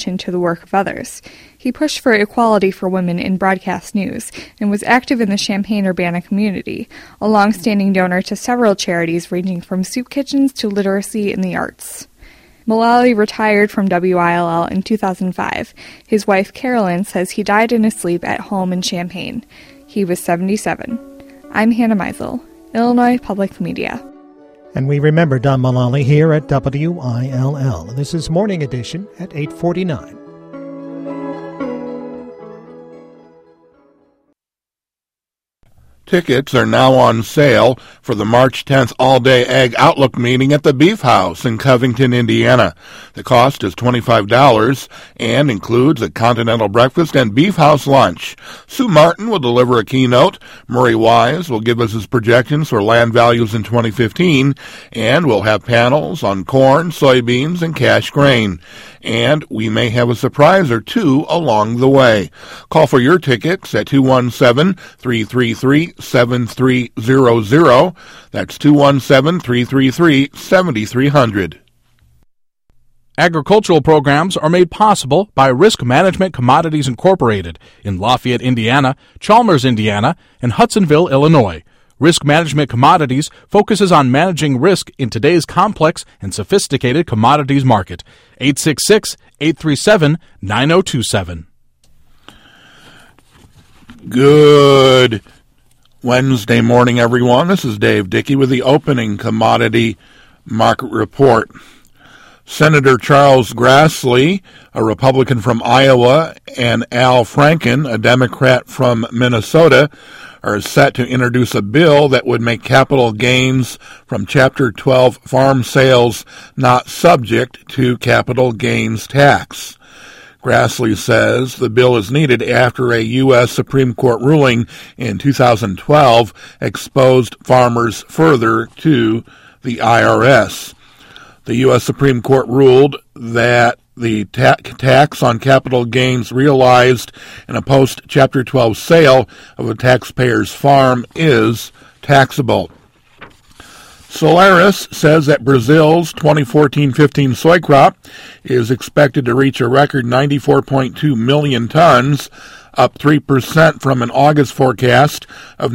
contribution to the work of others. He pushed for equality for women in broadcast news and was active in the Champaign-Urbana community, a long-standing donor to several charities ranging from soup kitchens to literacy and the arts. Mullally retired from WILL in 2005. His wife, Carolyn, says he died in his sleep at home in Champaign. He was 77. I'm Hannah Meisel, Illinois Public Media. And we remember Don Mullally here at WILL. This is Morning Edition at 8:49. Tickets are now on sale for the March 10th All-Day Ag Outlook meeting at the Beef House in Covington, Indiana. The cost is $25 and includes a continental breakfast and Beef House lunch. Sue Martin will deliver a keynote. Murray Wise will give us his projections for land values in 2015, and we'll have panels on corn, soybeans, and cash grain. And we may have a surprise or two along the way. Call for your tickets at 217-333-7300. That's 217-333-7300. Agricultural programs are made possible by Risk Management Commodities Incorporated in Lafayette, Indiana, Chalmers, Indiana, and Hudsonville, Illinois. Risk Management Commodities focuses on managing risk in today's complex and sophisticated commodities market. 866-837-9027. Good Wednesday morning, everyone. This is Dave Dickey with the opening commodity market report. Senator Charles Grassley, a Republican from Iowa, and Al Franken, a Democrat from Minnesota, are set to introduce a bill that would make capital gains from Chapter 12 farm sales not subject to capital gains tax. Grassley says the bill is needed after a U.S. Supreme Court ruling in 2012 exposed farmers further to the IRS. The U.S. Supreme Court ruled that the tax on capital gains realized in a post-Chapter 12 sale of a taxpayer's farm is taxable. Solaris says that Brazil's 2014-15 soy crop is expected to reach a record 94.2 million tons, up 3% from an August forecast of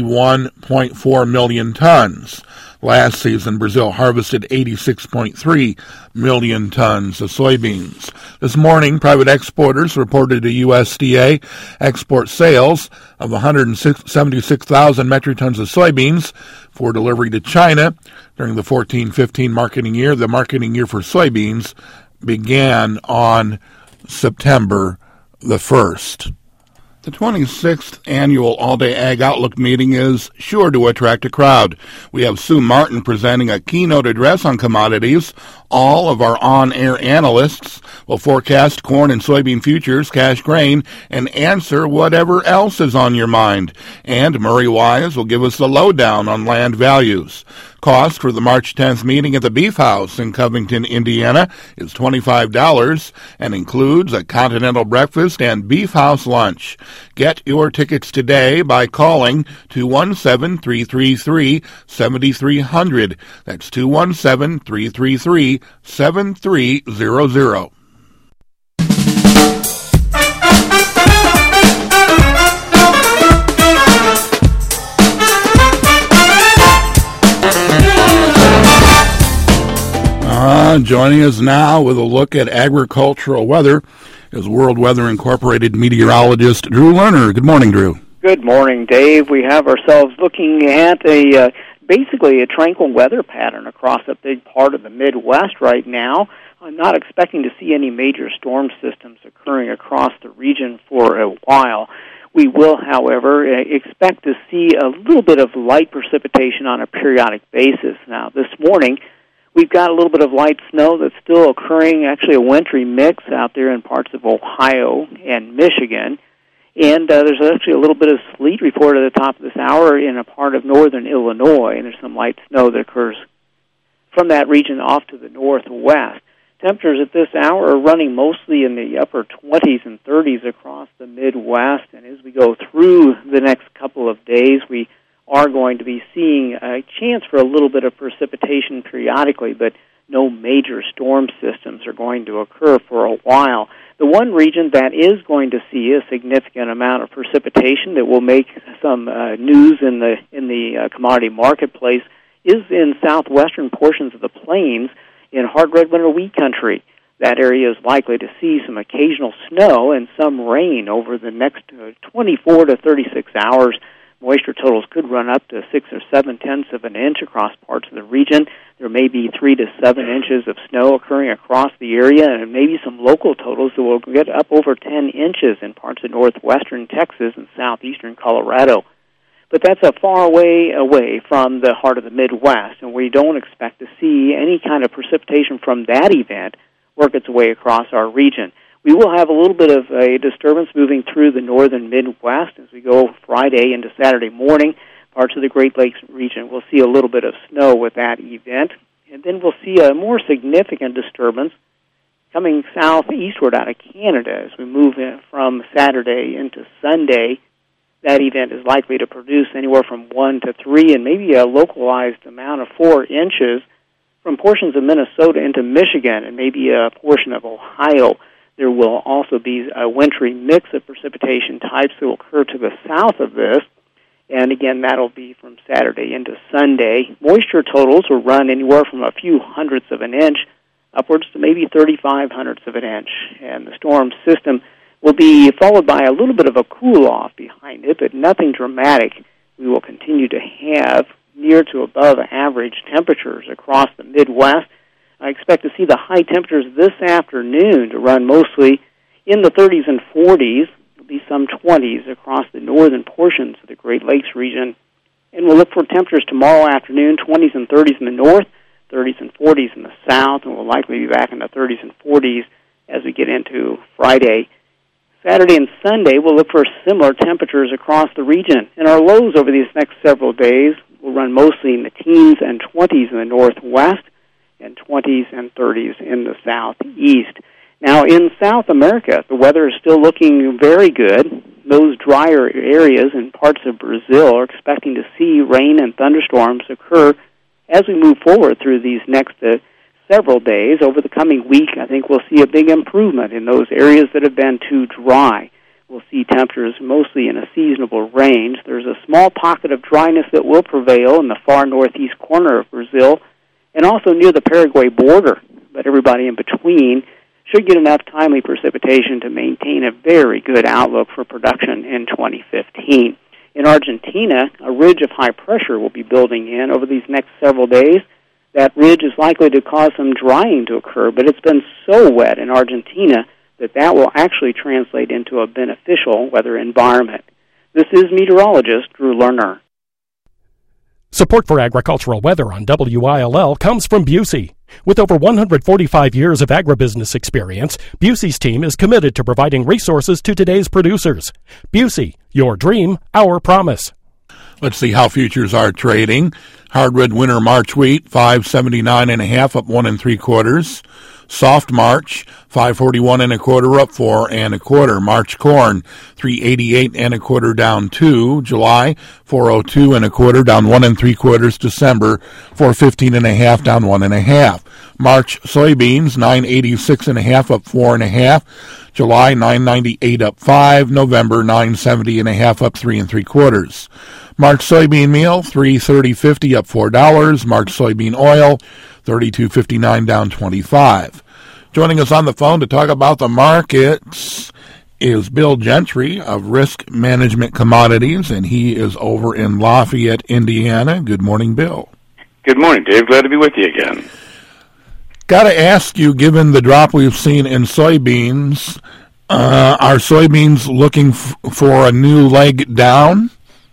91.4 million tons. Last season, Brazil harvested 86.3 million tons of soybeans. This morning, private exporters reported to USDA export sales of 176,000 metric tons of soybeans for delivery to China during the 14-15 marketing year. The marketing year for soybeans began on September the 1st. The 26th annual All-Day Ag Outlook meeting is sure to attract a crowd. We have Sue Martin presenting a keynote address on commodities. All of our on-air analysts will forecast corn and soybean futures, cash grain, and answer whatever else is on your mind. And Murray Wise will give us the lowdown on land values. Cost for the March 10th meeting at the Beef House in Covington, Indiana is $25 and includes a continental breakfast and Beef House lunch. Get your tickets today by calling 217-333-7300. That's 217-333-7300. Joining us now with a look at agricultural weather is World Weather Incorporated meteorologist Drew Lerner. Good morning, Drew. Good morning, Dave. We have ourselves looking at basically a tranquil weather pattern across a big part of the Midwest right now. I'm not expecting to see any major storm systems occurring across the region for a while. We will, however, expect to see a little bit of light precipitation on a periodic basis. Now, this morning, we've got a little bit of light snow that's still occurring, actually a wintry mix out there in parts of Ohio and Michigan. And there's actually a little bit of sleet reported at the top of this hour in a part of northern Illinois, and there's some light snow that occurs from that region off to the northwest. Temperatures at this hour are running mostly in the upper 20s and 30s across the Midwest, and as we go through the next couple of days, we are going to be seeing a chance for a little bit of precipitation periodically, but no major storm systems are going to occur for a while. The one region that is going to see a significant amount of precipitation that will make some news in the commodity marketplace is in southwestern portions of the plains in hard red winter wheat country. That area is likely to see some occasional snow and some rain over the next 24 to 36 hours. Moisture totals could run up to 6 or 7/10 of an inch across parts of the region. There may be 3 to 7 inches of snow occurring across the area, and maybe some local totals that will get up over 10 inches in parts of northwestern Texas and southeastern Colorado. But that's a far way away from the heart of the Midwest, and we don't expect to see any kind of precipitation from that event work its way across our region. We will have a little bit of a disturbance moving through the northern Midwest as we go Friday into Saturday morning. Parts of the Great Lakes region will see a little bit of snow with that event. And then we'll see a more significant disturbance coming southeastward out of Canada as we move in from Saturday into Sunday. That event is likely to produce anywhere from 1 to 3 and maybe a localized amount of 4 inches from portions of Minnesota into Michigan and maybe a portion of Ohio. There will also be a wintry mix of precipitation types that will occur to the south of this. And again, that'll be from Saturday into Sunday. Moisture totals will run anywhere from a few hundredths of an inch upwards to maybe 35 hundredths of an inch. And the storm system will be followed by a little bit of a cool-off behind it, but nothing dramatic. We will continue to have near to above average temperatures across the Midwest. I expect to see the high temperatures this afternoon to run mostly in the 30s and 40s. There'll be some 20s across the northern portions of the Great Lakes region. And we'll look for temperatures tomorrow afternoon, 20s and 30s in the north, 30s and 40s in the south, and we'll likely be back in the 30s and 40s as we get into Friday. Saturday and Sunday, we'll look for similar temperatures across the region. And our lows over these next several days will run mostly in the teens and 20s in the northwest, and 20s and 30s in the southeast. Now, in South America, the weather is still looking very good. Those drier areas in parts of Brazil are expecting to see rain and thunderstorms occur as we move forward through these next several days. Over the coming week, I think we'll see a big improvement in those areas that have been too dry. We'll see temperatures mostly in a seasonable range. There's a small pocket of dryness that will prevail in the far northeast corner of Brazil, and also near the Paraguay border, but everybody in between should get enough timely precipitation to maintain a very good outlook for production in 2015. In Argentina, a ridge of high pressure will be building in over these next several days. That ridge is likely to cause some drying to occur, but it's been so wet in Argentina that will actually translate into a beneficial weather environment. This is meteorologist Drew Lerner. Support for agricultural weather on WILL comes from Busey. With over 145 years of agribusiness experience, Busey's team is committed to providing resources to today's producers. Busey, your dream, our promise. Let's see how futures are trading. Hardwood winter March wheat, 579.5, up 1 3/4. Soft March, 541 1/4, up 4 1/4. March corn, 388 1/4, down 2. July, 402 1/4, down 1 3/4. December, 415 1/2, down 1 1/2. March soybeans, 986 1/2, up 4 1/2. July, 998, up 5. November, 970 1/2, up 3 3/4. March soybean meal, $330.50, up $4. March soybean oil, $32.59, down 25. Joining us on the phone to talk about the markets is Bill Gentry of Risk Management Commodities, and he is over in Lafayette, Indiana. Good morning, Bill. Good morning, Dave. Glad to be with you again. Got to ask you, given the drop we've seen in soybeans, are soybeans looking for a new leg down?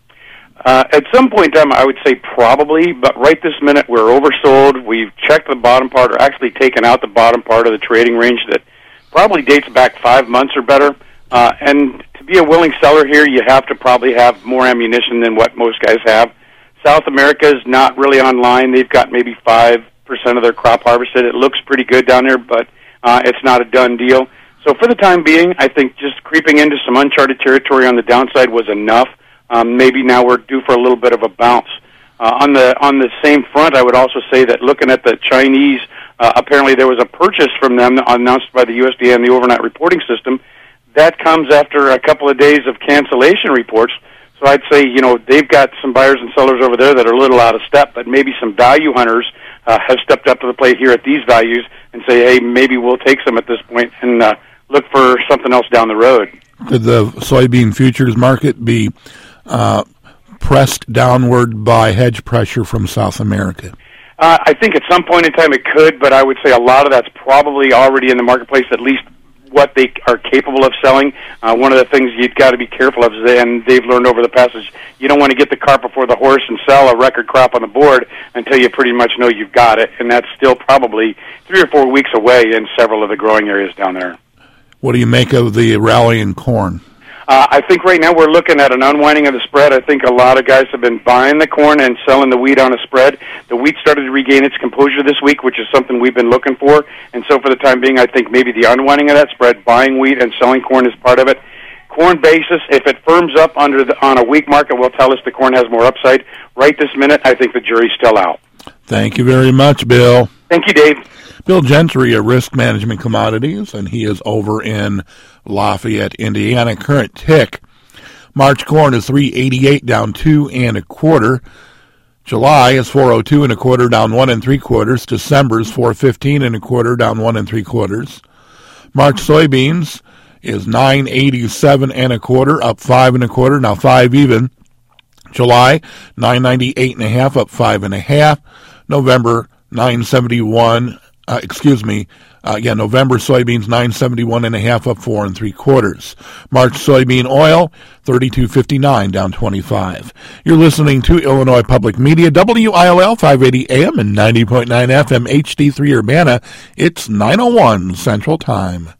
At some point in time, I would say probably, but right this minute we're oversold. We've checked the bottom part, or actually taken out the bottom part of the trading range that probably dates back 5 months or better. And to be a willing seller here, you have to probably have more ammunition than what most guys have. South America is not really online. They've got maybe 5% of their crop harvested. It looks pretty good down there, but it's not a done deal. So for the time being, I think just creeping into some uncharted territory on the downside was enough. Maybe now we're due for a little bit of a bounce. On the same front, I would also say that looking at the Chinese Apparently there was a purchase from them announced by the USDA and the overnight reporting system. That comes after a couple of days of cancellation reports. So I'd say, they've got some buyers and sellers over there that are a little out of step, but maybe some value hunters have stepped up to the plate here at these values and say, hey, maybe we'll take some at this point and look for something else down the road. Could the soybean futures market be pressed downward by hedge pressure from South America? I think at some point in time it could, but I would say a lot of that's probably already in the marketplace, at least what they are capable of selling. One of the things you've got to be careful of, and they've learned over the passage, you don't want to get the cart before the horse and sell a record crop on the board until you pretty much know you've got it, and that's still probably 3 or 4 weeks away in several of the growing areas down there. What do you make of the rally in corn? I think right now we're looking at an unwinding of the spread. I think a lot of guys have been buying the corn and selling the wheat on a spread. The wheat started to regain its composure this week, which is something we've been looking for. And so for the time being, I think maybe the unwinding of that spread, buying wheat and selling corn is part of it. Corn basis, if it firms up on a weak market, will tell us the corn has more upside. Right this minute, I think the jury's still out. Thank you very much, Bill. Thank you, Dave. Bill Gentry of Risk Management Commodities, and he is over in Lafayette, Indiana. Current tick, March corn is 388, down 2 1/4. July is 402 1/4, down 1 3/4. December is 415 1/4, down 1 3/4. March soybeans is 987 1/4, up 5 1/4, now 5 even. July 998 1/2, up 5 1/2. November 971. November soybeans 971 1/2, up 4 3/4. March soybean oil 32.59, down 25. You're listening to Illinois Public Media, WILL 580 AM and 90.9 FM HD3 Urbana. It's 9:01 Central Time.